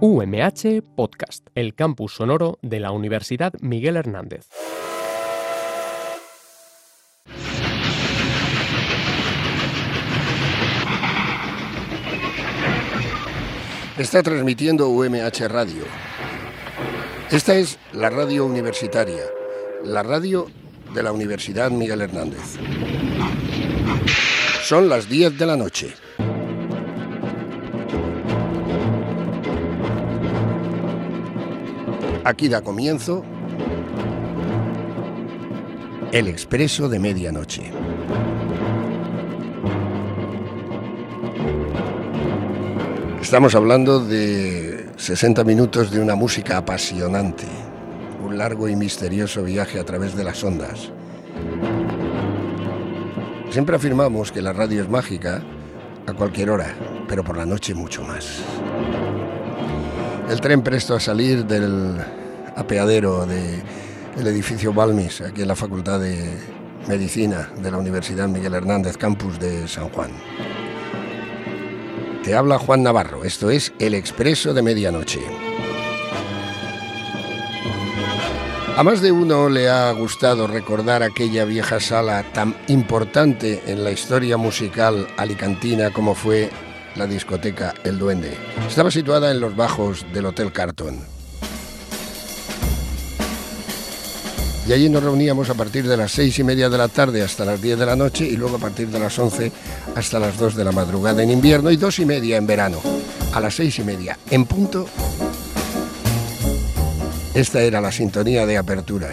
UMH Podcast, el campus sonoro de la Universidad Miguel Hernández. Está transmitiendo UMH Radio. Esta es la radio universitaria, la radio de la Universidad Miguel Hernández. Son las 10 de la noche. Aquí da comienzo El Expreso de Medianoche. Estamos hablando de 60 minutos de una música apasionante, un largo y misterioso viaje a través de las ondas. Siempre afirmamos que la radio es mágica a cualquier hora, pero por la noche mucho más. El tren presto a salir del apeadero del edificio Balmis, aquí en la Facultad de Medicina de la Universidad Miguel Hernández, campus de San Juan. Te habla Juan Navarro, esto es El Expreso de Medianoche. A más de uno le ha gustado recordar aquella vieja sala tan importante en la historia musical alicantina como fue la discoteca El Duende. Estaba situada en los bajos del Hotel Carlton. Y allí nos reuníamos a partir de las 6:30 de la tarde hasta las 10 de la noche y luego a partir de las 11 hasta las 2 de la madrugada en invierno y 2:30 en verano. A las 6:30 en punto, esta era la sintonía de apertura.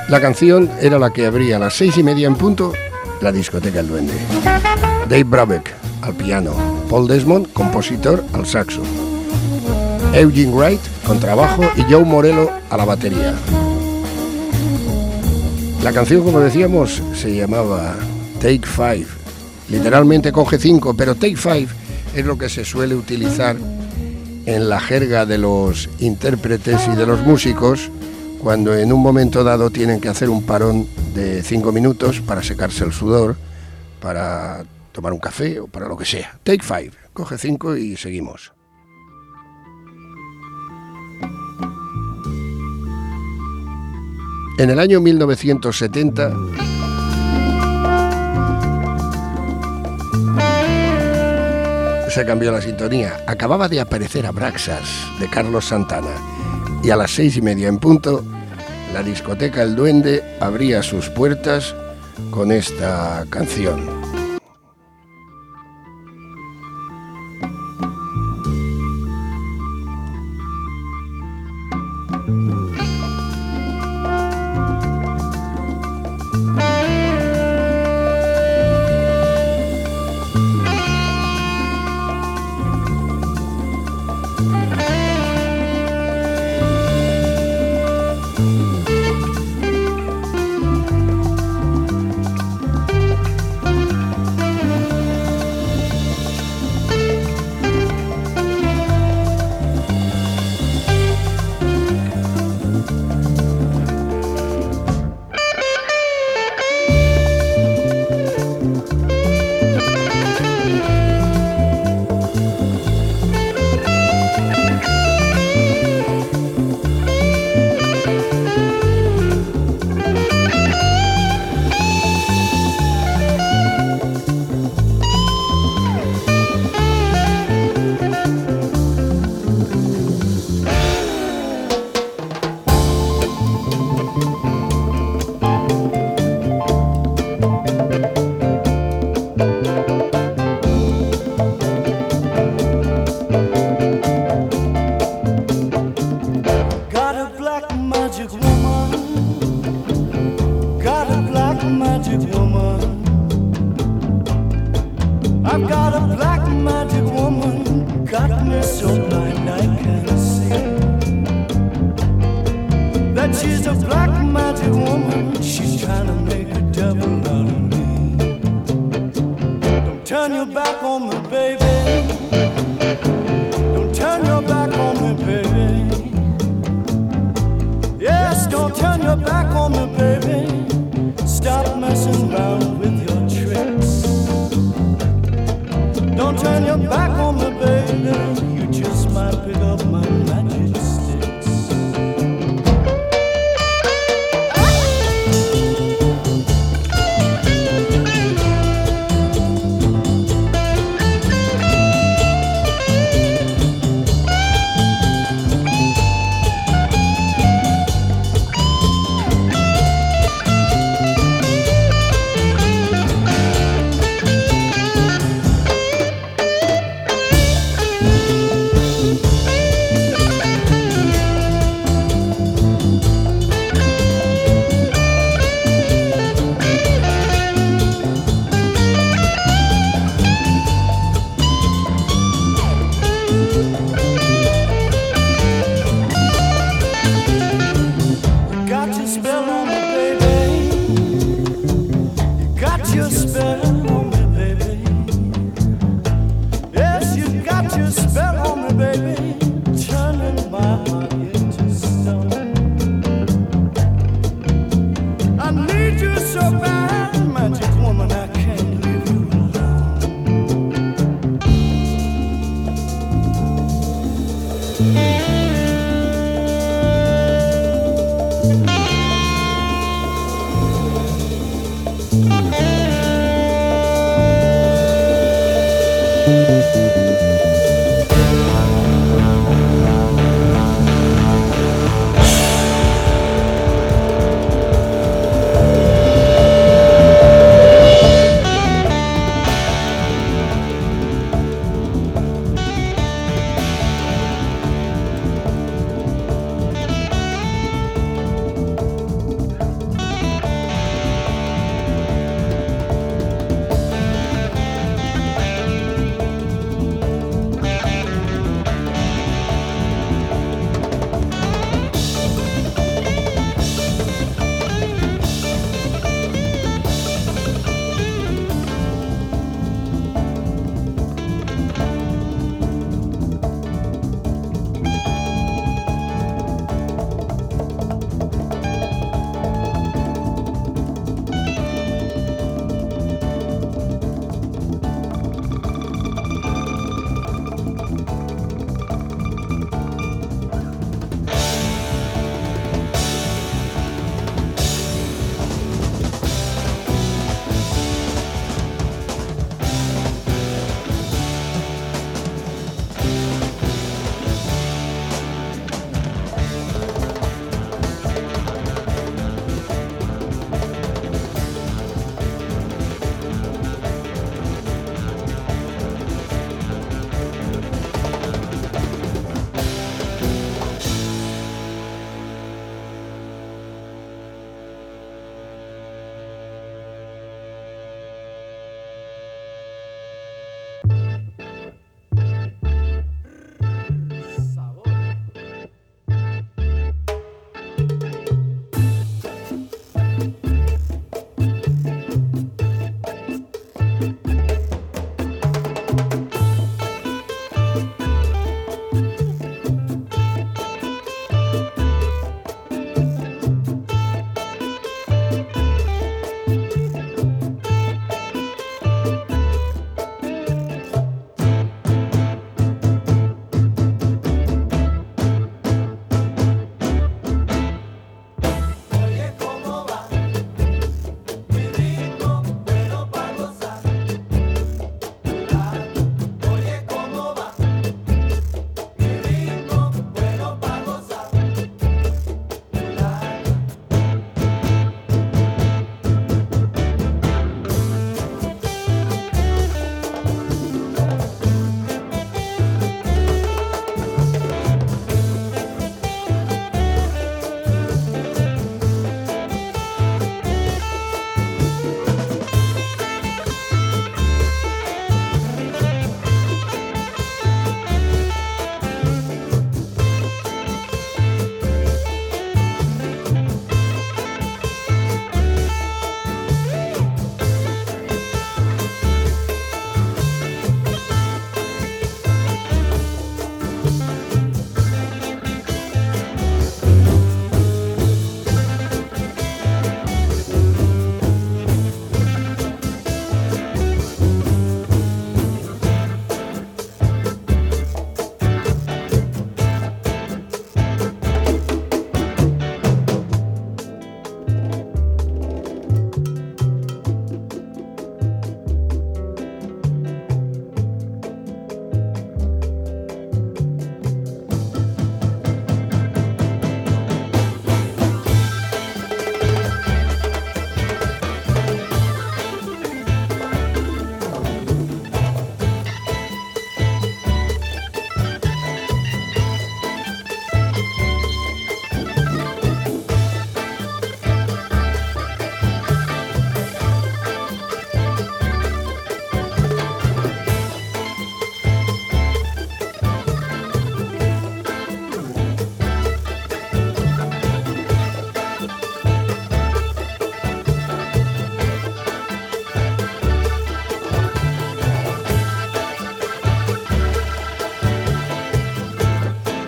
La canción era la que abría a las 6:30 en punto la discoteca El Duende. Dave Brubeck al piano, Paul Desmond, compositor, al saxo, Eugene Wright, contrabajo, y Joe Morello a la batería. La canción, como decíamos, se llamaba Take Five, literalmente coge 5, pero Take Five es lo que se suele utilizar en la jerga de los intérpretes y de los músicos cuando en un momento dado tienen que hacer un parón de 5 minutos para secarse el sudor, para tomar un café o para lo que sea. Take Five, coge 5 y seguimos. En el año 1970 se cambió la sintonía. Acababa de aparecer Abraxas, de Carlos Santana, y a las 6:30 en punto la discoteca El Duende abría sus puertas con esta canción.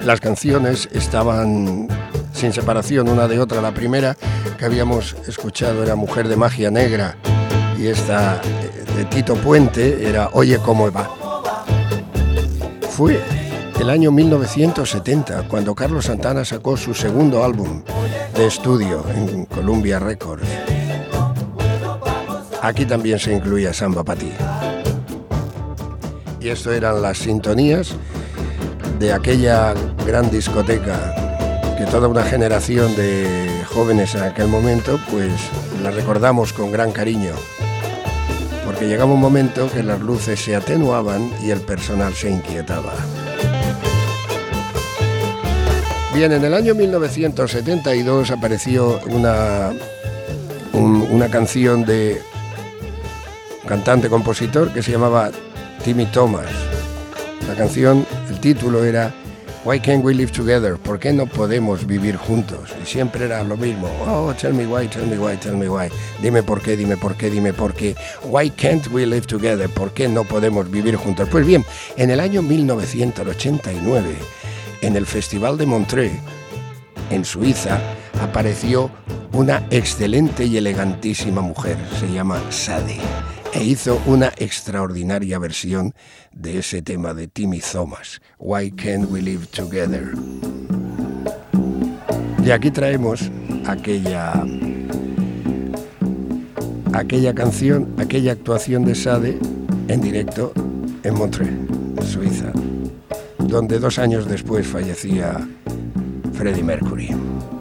Las canciones estaban sin separación una de otra. La primera que habíamos escuchado era Mujer de Magia Negra, y esta de Tito Puente era Oye cómo va. Fue el año 1970 cuando Carlos Santana sacó su segundo álbum de estudio en Columbia Records. Aquí también se incluía Samba Pa' Ti. Y esto eran las sintonías de aquella gran discoteca que toda una generación de jóvenes en aquel momento pues la recordamos con gran cariño, porque llegaba un momento que las luces se atenuaban y el personal se inquietaba. Bien, en el año 1972 apareció una canción de un cantante-compositor que se llamaba Timmy Thomas. La canción, el título era Why Can't We Live Together? ¿Por qué no podemos vivir juntos? Y siempre era lo mismo. Oh, tell me why, tell me why, tell me why. Dime por qué, dime por qué, dime por qué. Why can't we live together? ¿Por qué no podemos vivir juntos? Pues bien, en el año 1989, en el Festival de Montreux, en Suiza, apareció una excelente y elegantísima mujer. Se llama Sade. E hizo una extraordinaria versión de ese tema de Timmy Thomas, Why Can't We Live Together? Y aquí traemos aquella canción, aquella actuación de Sade en directo en Montreux, Suiza, donde 2 años después fallecía Freddie Mercury.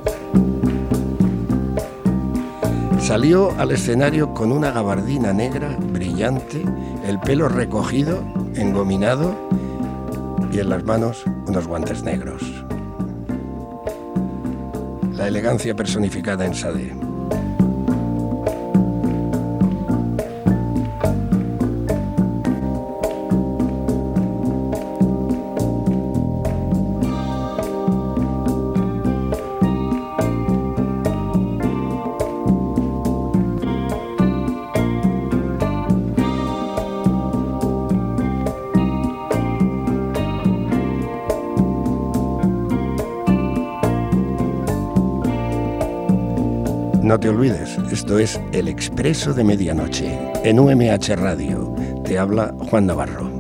Salió al escenario con una gabardina negra brillante, el pelo recogido, engominado, y en las manos unos guantes negros. La elegancia personificada en Sade. No te olvides, esto es El Expreso de Medianoche, en UMH Radio. Te habla Juan Navarro.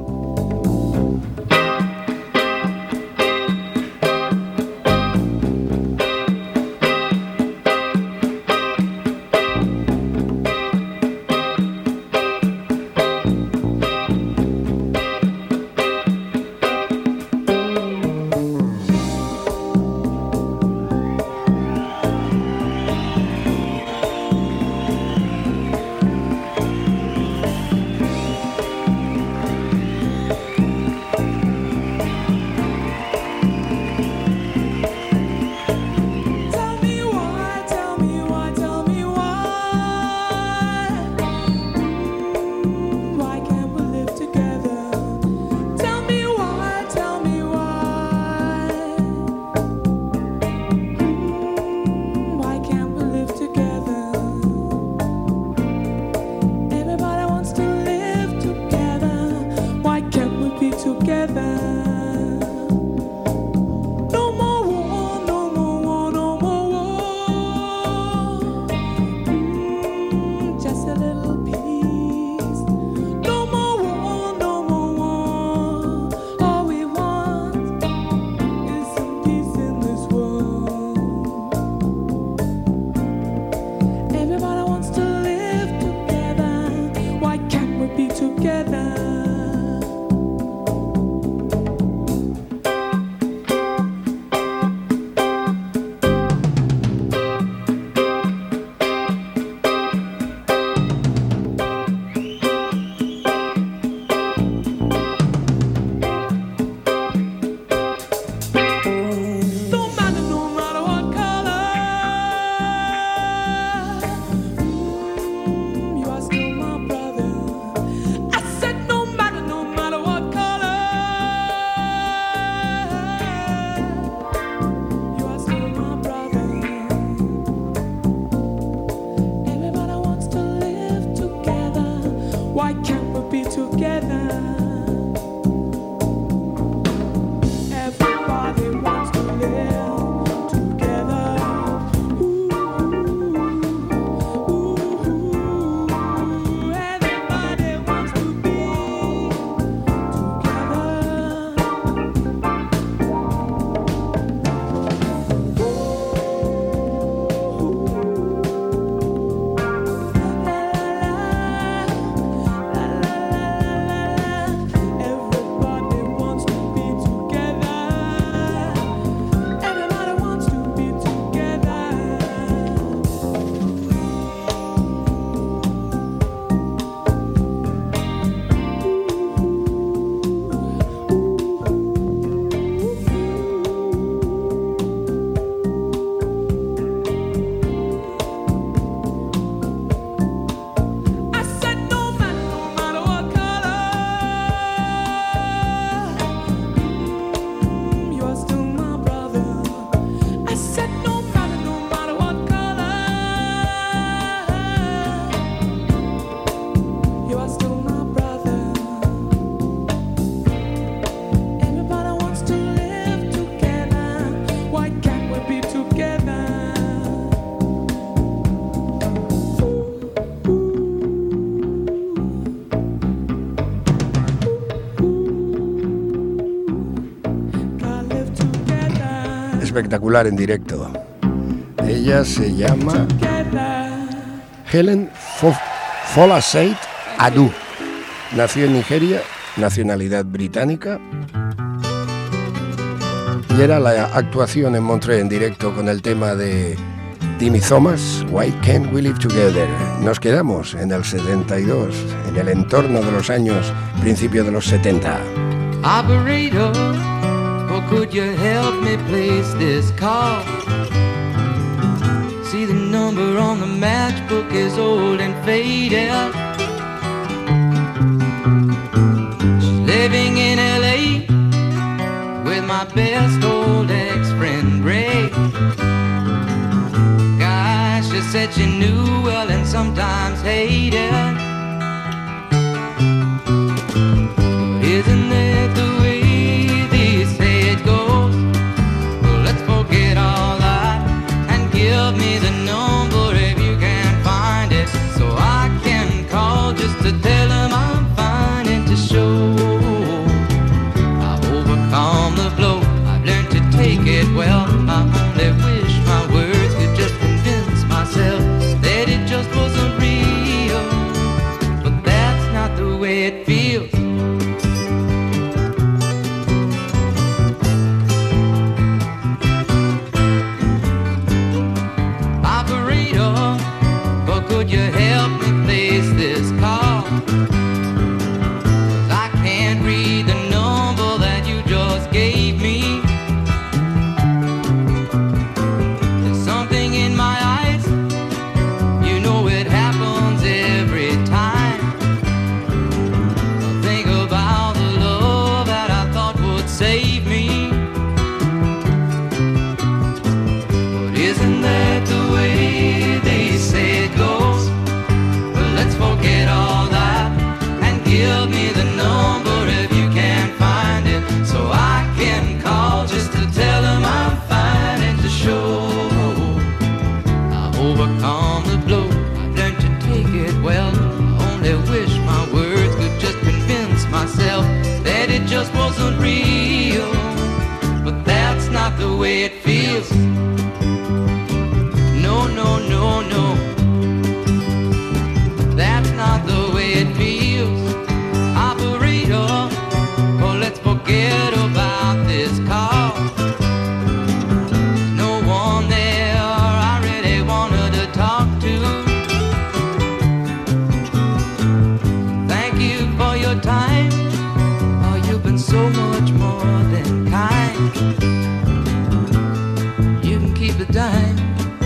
espectacular en directo. Ella se llama Helen Folasade Adu. Nació en Nigeria, nacionalidad británica. Y era la actuación en Montreux en directo con el tema de Timmy Thomas, Why Can't We Live Together. Nos quedamos en el 72, en el entorno de los años, principio de los 70. Operator, or could you help me place this call? See, the number on the matchbook is old and faded. She's living in LA with my best old ex-friend Ray. Gosh, she said she knew well and sometimes hated. But isn't that the way they say it goes? Well, let's forget all that and give me the number if you can find it, so I can call just to tell them I'm fine and to show I've overcome the blow. I've learned to take it well. I only wish my words could just convince myself that it just wasn't real, but that's not the way it feels. Operator, but could you help me place this call? 'Cause I can't read the number that you just gave me. There's something in my eyes, you know it happens every time. I think about the love that I thought would save me. But isn't that the way they say it goes? Well, let's forget all that and give me the number if you can find it, so I can call just to tell them I'm fine and to show I've overcome the blow. I've learned to take it well. I only wish my words could just convince myself that it just wasn't real, but that's not the way it feels. No, no, no, no, that's not the way it feels. Operator, oh, let's forget about this call. There's no one there I really wanted to talk to. Thank you for your time. Oh, you've been so much more than kind. You can keep the dime.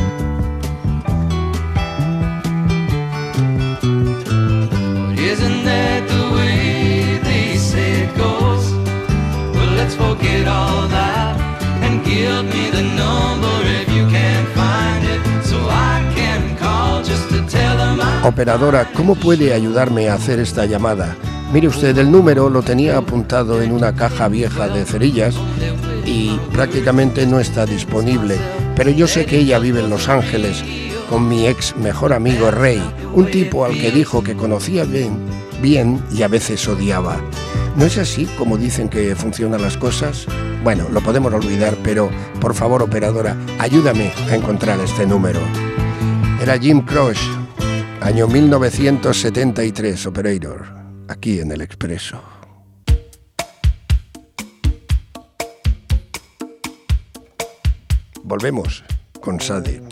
But isn't that the way they say it goes? Well, let's forget all that and give me the number if you can find it, so I can call just to tell them I'm... Operadora, ¿cómo puede ayudarme a hacer esta llamada? Mire usted, el número lo tenía apuntado en una caja vieja de cerillas y prácticamente no está disponible, pero yo sé que ella vive en Los Ángeles con mi ex mejor amigo Ray, un tipo al que dijo que conocía bien y a veces odiaba. ¿No es así como dicen que funcionan las cosas? Bueno, lo podemos olvidar, pero por favor, operadora, ayúdame a encontrar este número. Era Jim Croce, año 1973, Operator, aquí en El Expreso. Volvemos con Sade.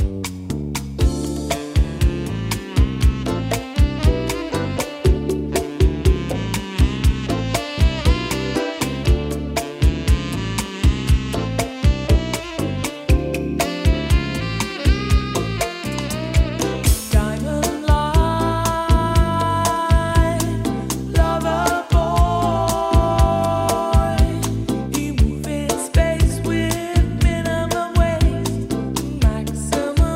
Space with minimum waste, maximum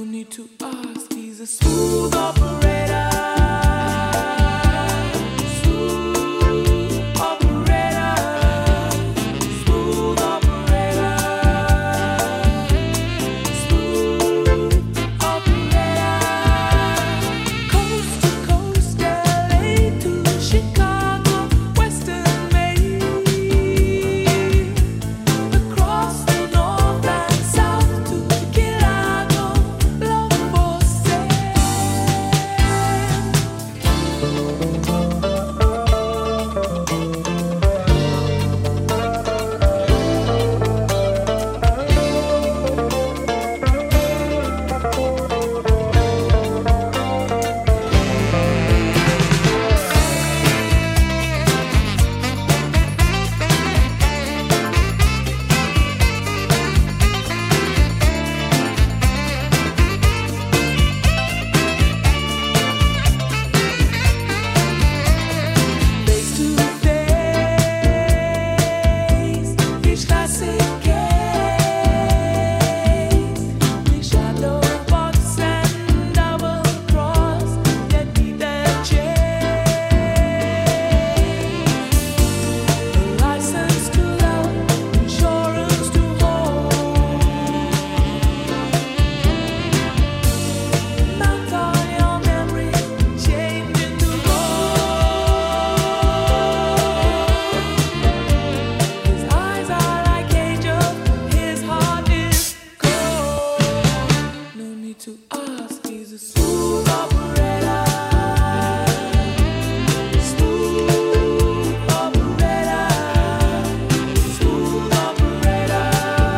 need to ask, he's a smooth operator. Smooth operator. Smooth operator. Smooth operator. Coast to coast, LA to Chicago, Western Maine. Across the north and south to Chicago, love for sale. Face to face, die Straße geht, die Shadowbox and double cross, yet neither change. A license to love, insurance to hold. Mount on your memory, change into His eyes are like angels, his heart is cold. No need to ask, he's a smooth operator. Smooth operator. Smooth operator.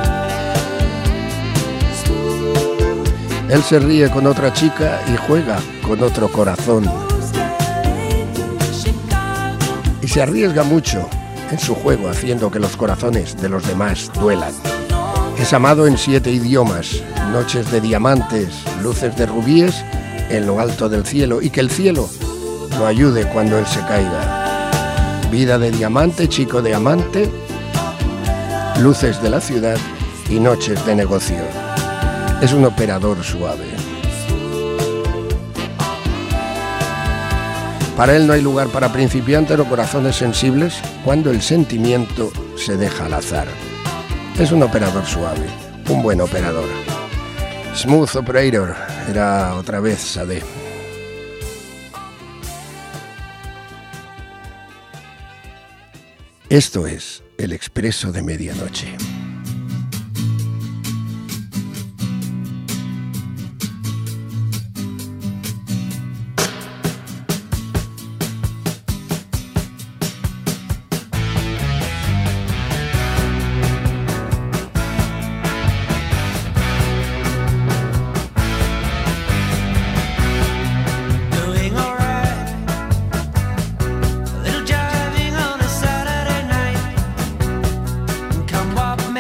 Smooth Él se ríe con otra chica y juega con otro corazón. coast, LA to Chicago. Y se arriesga mucho en su juego, haciendo que los corazones de los demás duelan. Es amado en 7 idiomas, noches de diamantes, luces de rubíes en lo alto del cielo, y que el cielo lo ayude cuando él se caiga. Vida de diamante, chico de amante, luces de la ciudad y noches de negocio. Es un operador suave. Para él no hay lugar para principiantes o corazones sensibles cuando el sentimiento se deja al azar. Es un operador suave, un buen operador. Smooth Operator era otra vez Sade. Esto es El Expreso de Medianoche. Doing alright, a little jiving on a Saturday night. Come what may.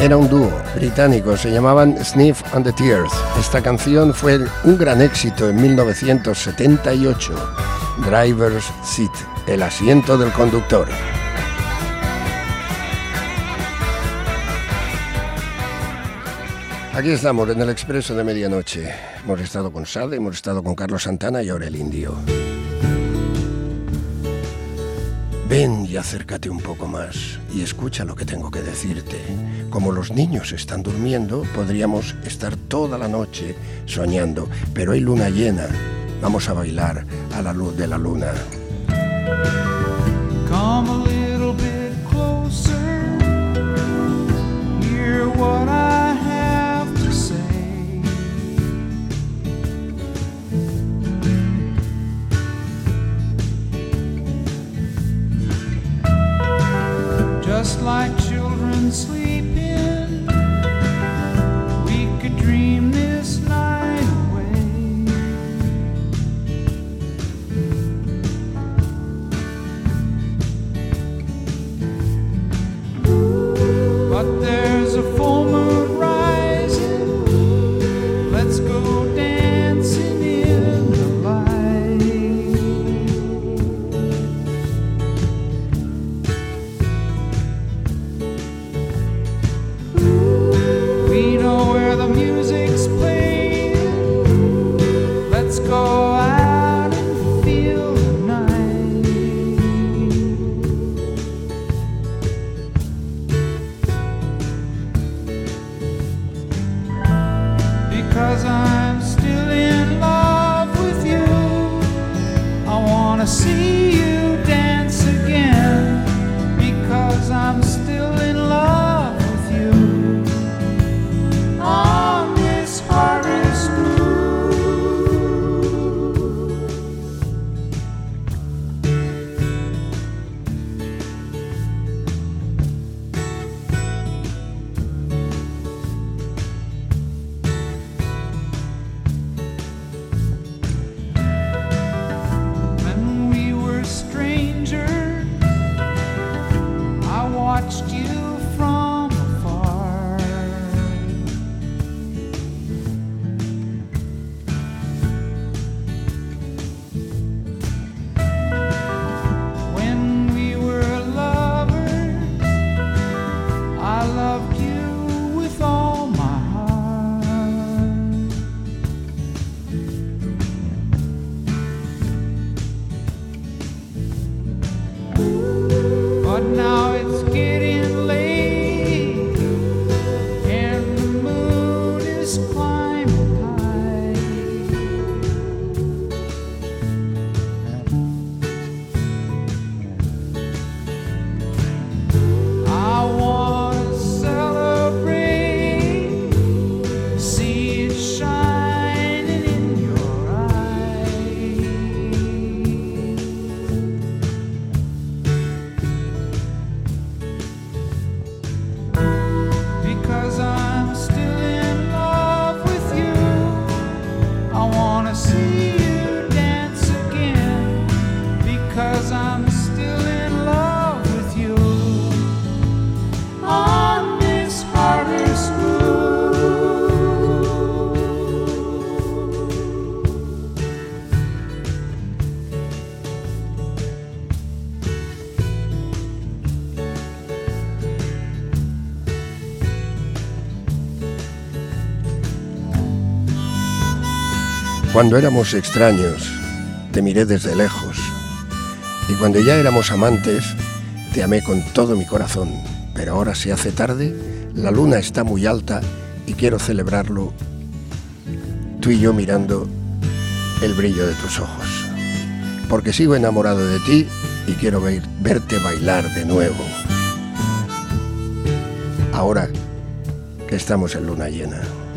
era un dúo británico, se llamaban Sniff and the Tears. Esta canción fue un gran éxito en 1978, Driver's Seat, el asiento del conductor. Aquí estamos en el Expreso de Medianoche. Hemos estado con Sade, hemos estado con Carlos Santana y ahora el Indio. Ven y acércate un poco más y escucha lo que tengo que decirte. Como los niños están durmiendo, podríamos estar toda la noche soñando, pero hay luna llena. Vamos a bailar a la luz de la luna. Come a little bit closer. Hear what I have to say. Just like children sleeping, we could dream this night away. But there's a full moon rising. Let's go dancing in the light. We know where the music's playing. Let's go out and feel the night. Because I'm still in love with you. I wanna see you dance again. Because I'm still in love with you. On this harvest moon. When we were strangers, I watched you from afar. When we were lovers, I loved you with all my heart. But now it's getting late, and the moon is climbing high. I wanna celebrate, see it shining in your eyes. Because I'm still in love with you. I wanna see you dance again. Because I'm still in love with you. On this harvest moon. Cuando éramos extraños, te miré desde lejos. Y cuando ya éramos amantes, te amé con todo mi corazón. Pero ahora se hace tarde, la luna está muy alta y quiero celebrarlo, tú y yo mirando el brillo de tus ojos. Porque sigo enamorado de ti y quiero verte bailar de nuevo. Ahora que estamos en luna llena.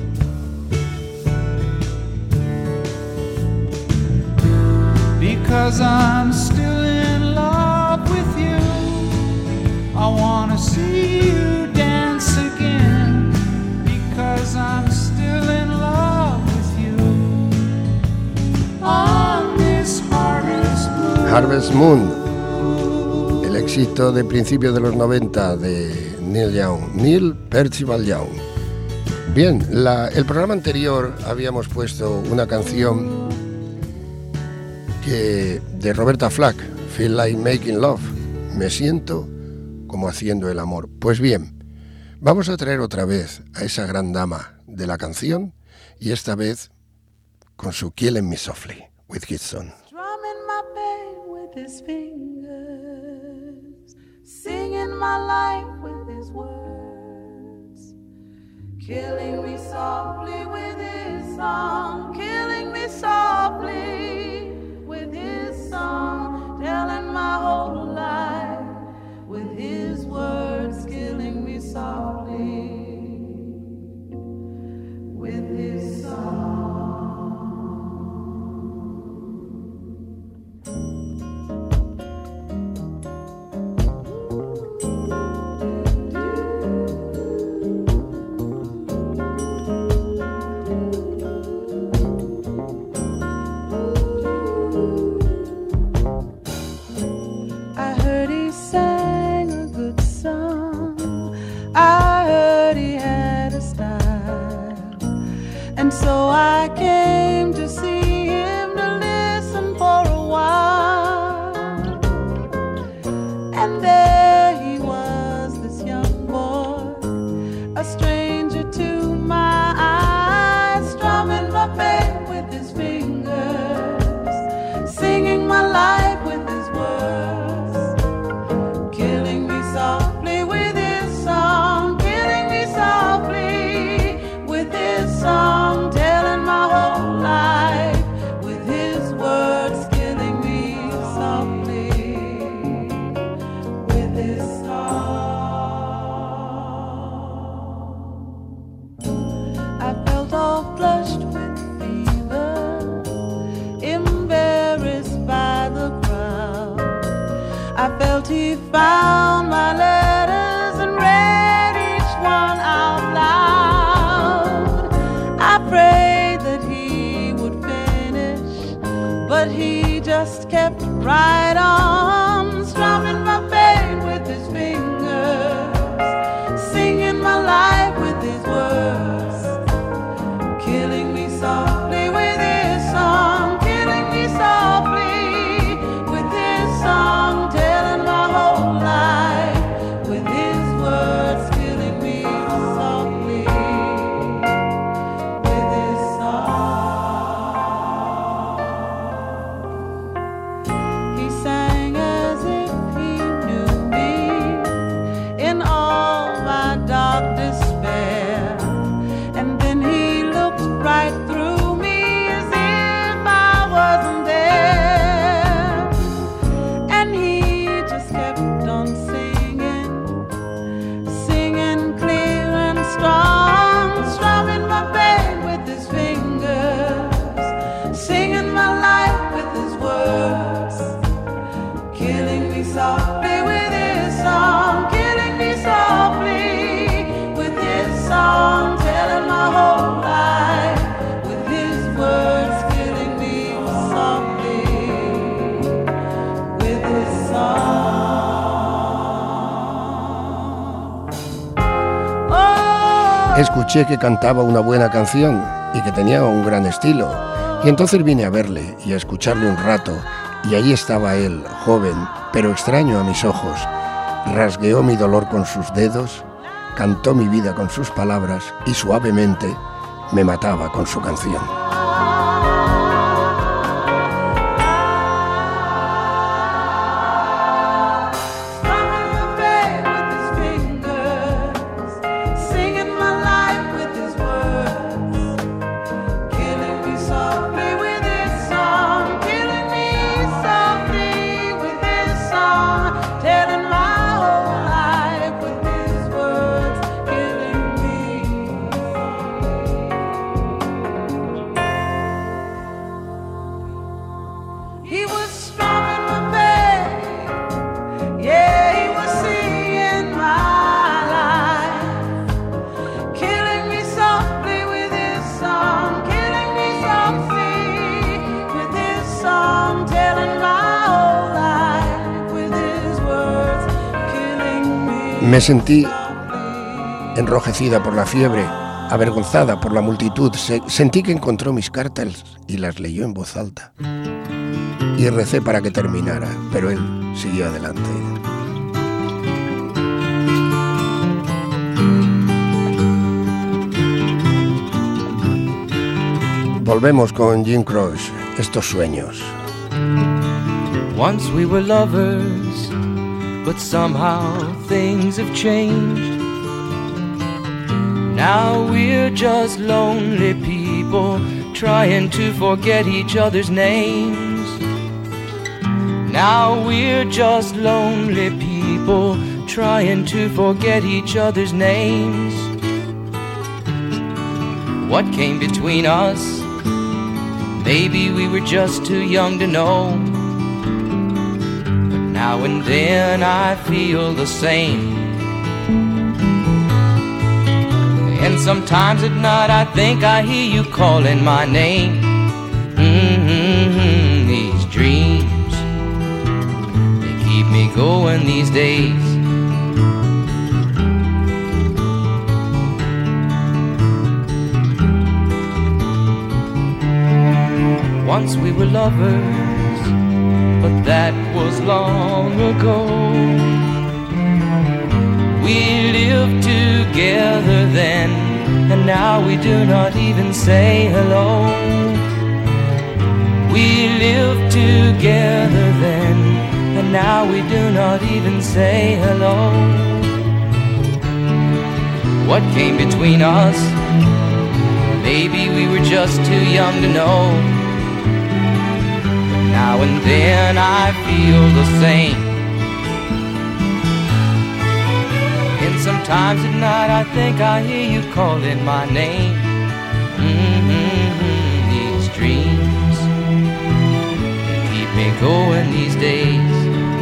Because I'm still in love with you. I wanna see you dance again. Because I'm still in love with you. On this harvest moon. Harvest Moon, el éxito de principios de los 90 de Neil Percival Young. Bien, el programa anterior habíamos puesto una canción de Roberta Flack, Feel Like Making Love, me siento como haciendo el amor. Pues bien, vamos a traer otra vez a esa gran dama de la canción, y esta vez con su Killing Me Softly, with his son. Drumming my pain with his fingers, singing my life with his words, killing me softly with his song, killing me softly with his song, telling my whole life with his words, killing me softly with his song. So I came to see him to listen for a while, and there he was, this young boy, a stranger to my eyes, strumming my pain with his fingers, singing my life with his words, killing me softly with his song, killing me softly with his song. He found my letters and read each one out loud. I prayed that he would finish, but he just kept right on, strumming my pain with his fingers, singing my life with his words, killing me softly with his song, killing me softly with his song. Escuché que cantaba una buena canción y que tenía un gran estilo, y entonces vine a verle y a escucharle un rato, y allí estaba él, joven, pero extraño a mis ojos. Rasgueó mi dolor con sus dedos, cantó mi vida con sus palabras y suavemente me mataba con su canción. Me sentí Enrojecida por la fiebre, avergonzada por la multitud, sentí que encontró mis cartas y las leyó en voz alta. Y recé para que terminara, pero él siguió adelante. Volvemos con Jim Croce, Estos sueños. Once we were lovers, but somehow things have changed. Now we're just lonely people trying to forget each other's names. Now we're just lonely people trying to forget each other's names. What came between us? Maybe we were just too young to know. But now and then I feel the same. And sometimes at night I think I hear you calling my name. These dreams, they keep me going these days. Once we were lovers, but that was long ago. We lived together then, and now we do not even say hello. We lived together then, and now we do not even say hello. What came between us? Maybe we were just too young to know. But now and then I feel the same. Sometimes at night I think I hear you calling my name. These dreams, they keep me going these days.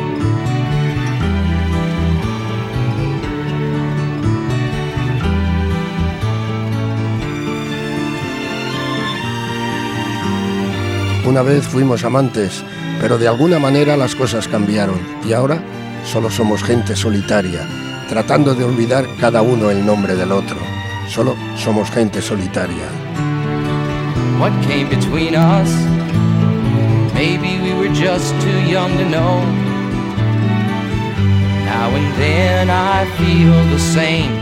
Una vez fuimos amantes, pero de alguna manera las cosas cambiaron y ahora solo somos gente solitaria, tratando de olvidar cada uno el nombre del otro. Solo somos gente solitaria. What came between us? Maybe we were just too young to know. Now and then I feel the same.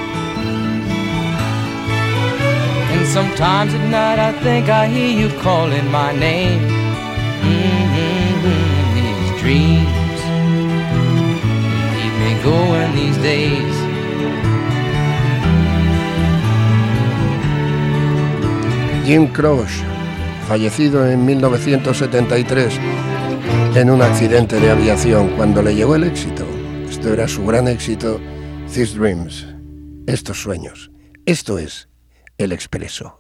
And sometimes at night I think I hear you calling my name. These dreams, going these days. Jim Croce, fallecido en 1973 en un accidente de aviación cuando le llegó el éxito. Esto era su gran éxito, These Dreams, Estos sueños. Esto es El Expreso.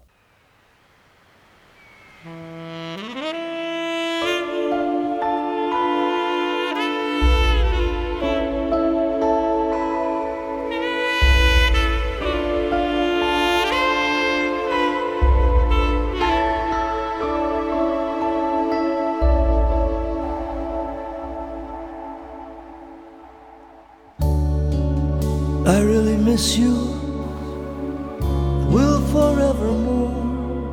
I really miss you, will forevermore.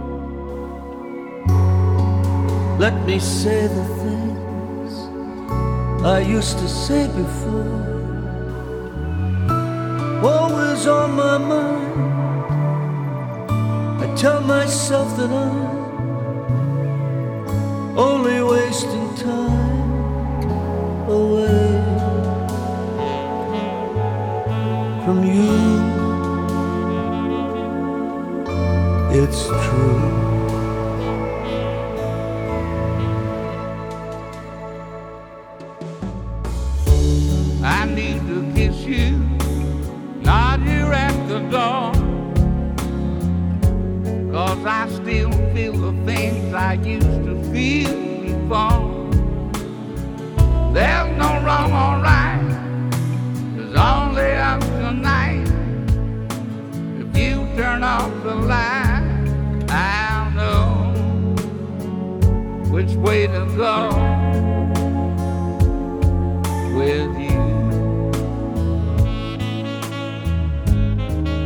Let me say the things I used to say before. Always on my mind, I tell myself that I'm only wasting time away from you. It's true. I need to kiss you, not here at the door, 'cause I still feel the things I used to feel before. There's no wrong or right, there's only up tonight. If you turn off the light, I'll know which way to go with you.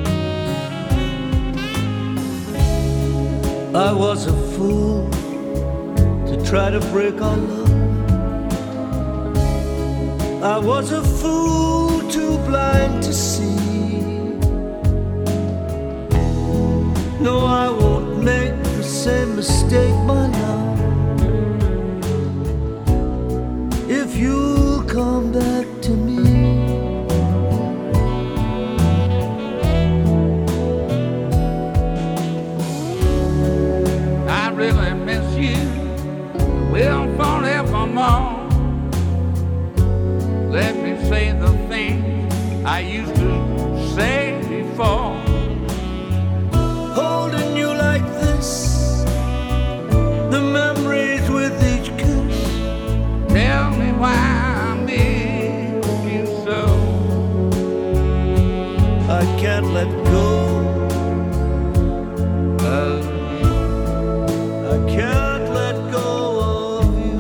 I was a fool to try to break our love. I was a fool too blind to see. No, I won't make the same mistake, my love. If you'll come back to me. I really miss you, will forevermore. Let me say the things I used to say before. Holding you like this, the memories with each kiss. Tell me why I miss you so. I can't let go of you. I can't let go of you.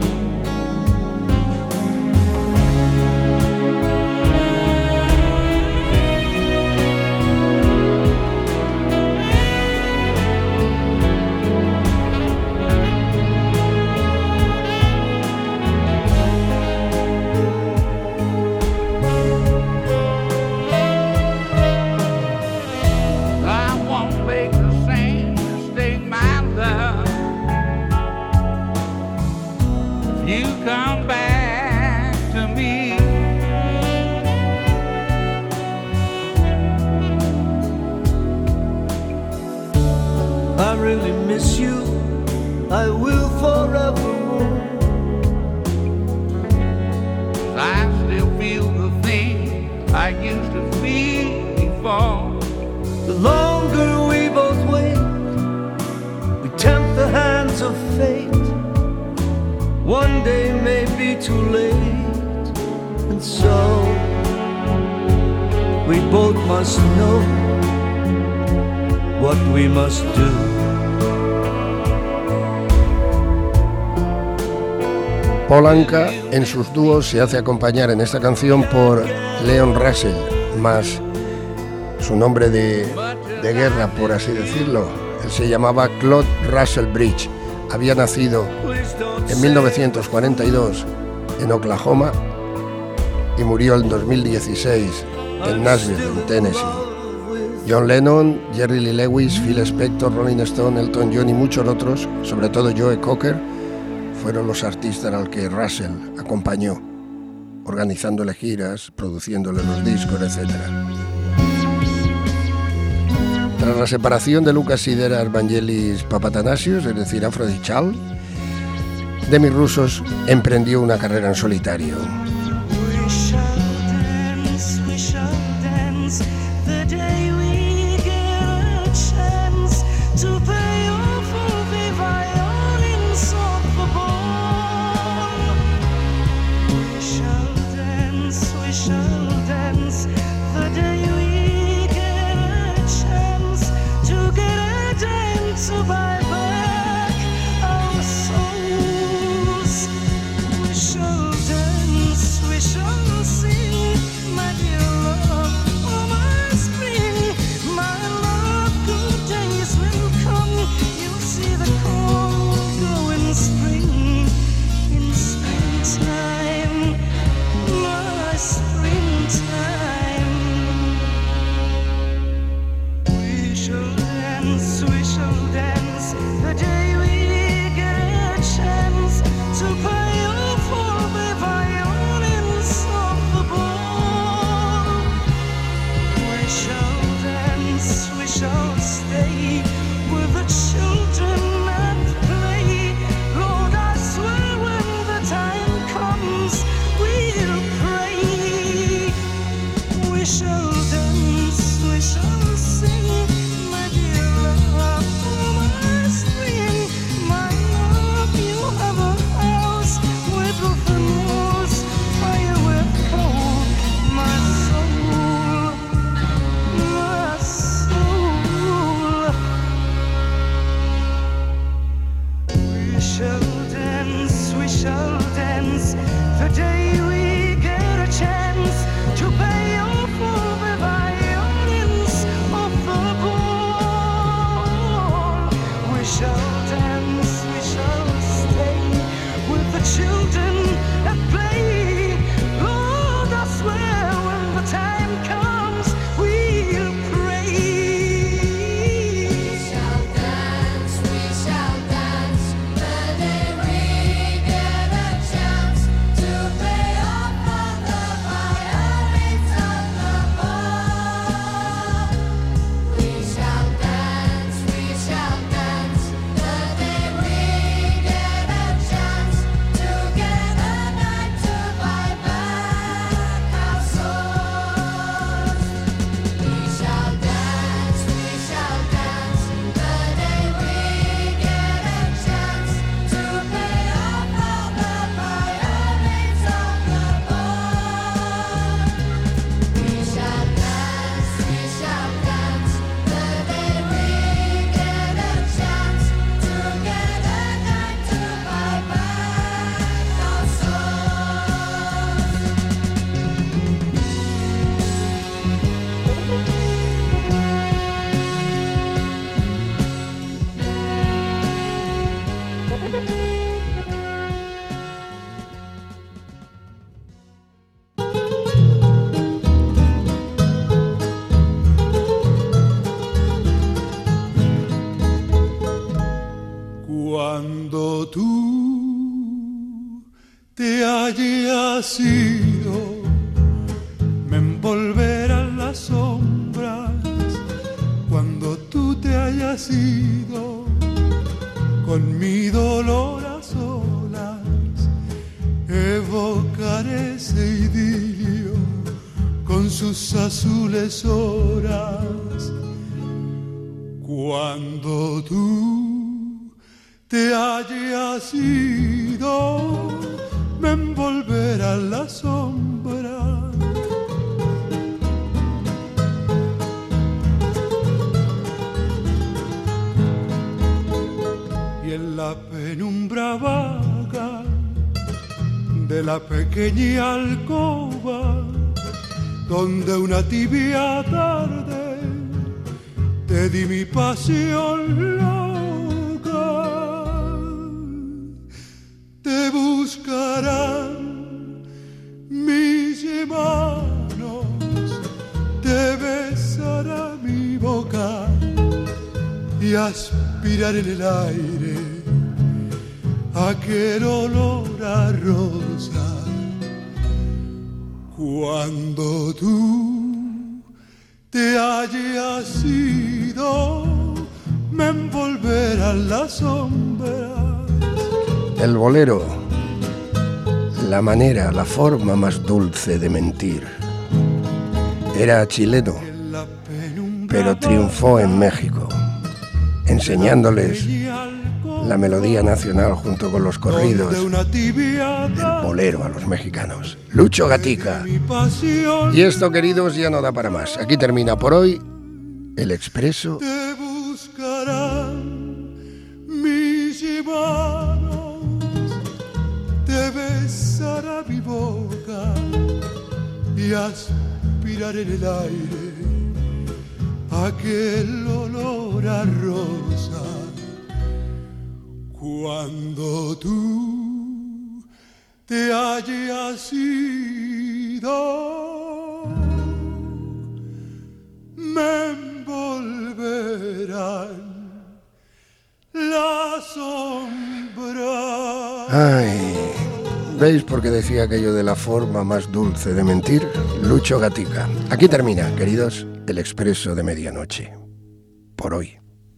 I won't make the same mistake, my love. If you come back to me. I really miss you. I will forevermore. I still feel the thing I used to feel before. The longer we both wait, we tempt the hands of fate. One day may be too late, and so we both must know what we must do. Paul Anka en sus dúos se hace acompañar en esta canción por Leon Russell, más su nombre de guerra, por así decirlo. Él se llamaba Claude Russell Bridge. Había nacido en 1942 en Oklahoma y murió en 2016 en Nashville, en Tennessee. John Lennon, Jerry Lee Lewis, Phil Spector, Rolling Stone, Elton John y muchos otros, sobre todo Joe Cocker, fueron los artistas al que Russell acompañó, organizándole giras, produciéndole los discos, etc. Tras la separación de Lucas Sideras Vangelis Papatanasios, es decir, Aphrodite Child, Demi Roussos emprendió una carrera en solitario. hayas ido, me envolverán las sombras. Cuando tú te hayas ido, con mi dolor a solas, evocaré ese idilio con sus azules horas. Cuando tú te hayas ido, me envolverán las sombras. Y en la penumbra vaga de la pequeña alcoba, donde una tibia tarde te di mi pasión loca, te buscarán mis manos, te besará mi boca y aspirar en el aire aquel olor a rosa. Cuando tú te hayas ido, me envolverán las sombras. El bolero, la manera, la forma más dulce de mentir. Era chileno, pero triunfó en México, enseñándoles la melodía nacional junto con los corridos del bolero a los mexicanos. Lucho Gatica. Y esto, queridos, ya no da para más. Aquí termina por hoy El Expreso. Te buscarán mis manos, te besará mi boca y aspirar en el aire aquel olor a rosa. Cuando tú te hayas ido, me envolverán las sombras. Ay, ¿veis por qué decía aquello de la forma más dulce de mentir? Lucho Gatica. Aquí termina, queridos, El Expreso de Medianoche. Por hoy.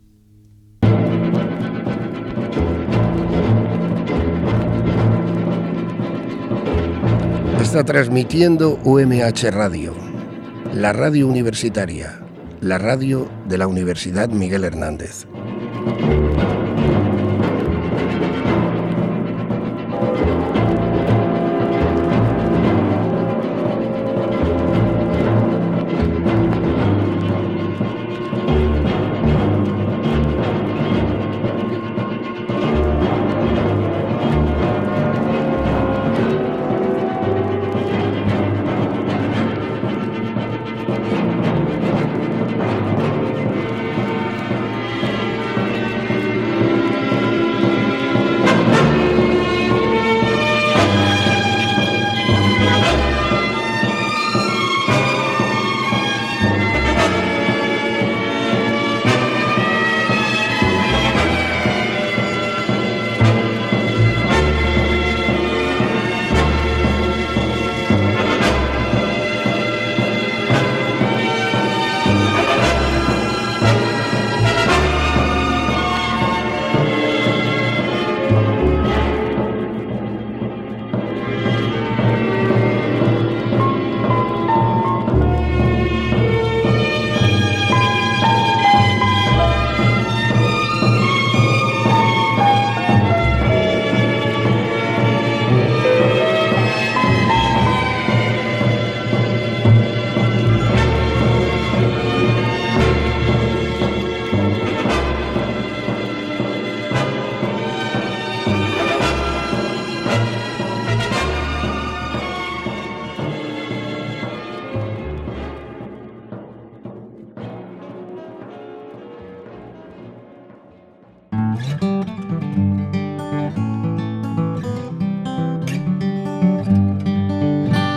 Está transmitiendo UMH Radio, la radio universitaria, la radio de la Universidad Miguel Hernández.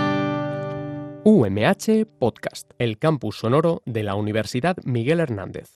UMH Podcast, el campus sonoro de la Universidad Miguel Hernández.